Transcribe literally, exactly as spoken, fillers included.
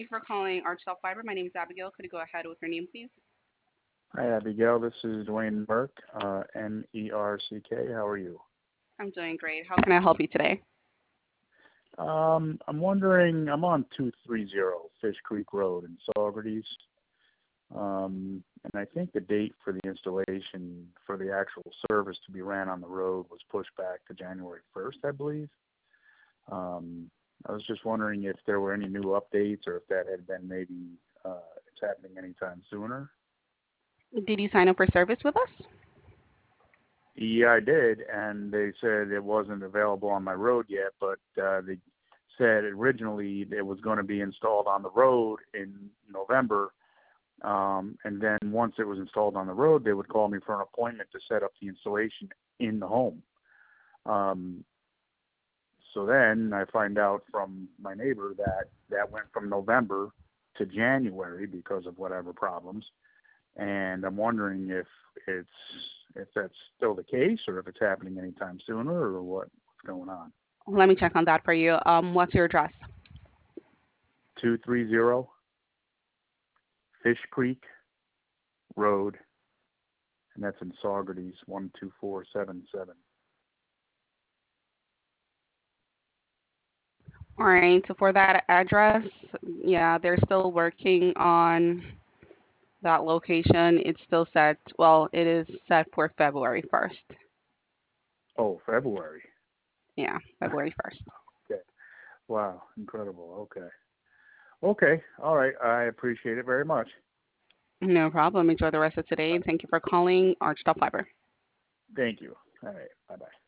Thank you for calling Archstyle Fiber. My name is Abigail. Could you go ahead with your name, please? Hi, Abigail. This is Dwayne Merck, uh, M E R C K. How are you? I'm doing great. How can I help you today? Um, I'm wondering, I'm on two thirty Fish Creek Road in Saugerties, um, and I think the date for the installation for the actual service to be ran on the road was pushed back to January first, I believe. Um, I was just wondering if there were any new updates or if that had been maybe uh, it's happening anytime sooner. Did you sign up for service with us? Yeah, I did, and they said it wasn't available on my road yet, but uh, they said originally it was going to be installed on the road in November, um, and then once it was installed on the road, they would call me for an appointment to set up the installation in the home. Um, so then I find out from my neighbor that that went from November to January because of whatever problems, and I'm wondering if it's if that's still the case or if it's happening anytime sooner or what, what's going on. Let me check on that for you. Um, what's your address? two thirty Fish Creek Road, and that's in Saugerties, one two four seven seven. All right. So for that address, yeah, they're still working on that location. It's still set. Well, it is set for February first. Oh, February. Yeah, February first. Okay. Wow, incredible. Okay. Okay. All right. I appreciate it very much. No problem. Enjoy the rest of today, and thank you for calling Archstyle Fiber. Thank you. All right. Bye-bye.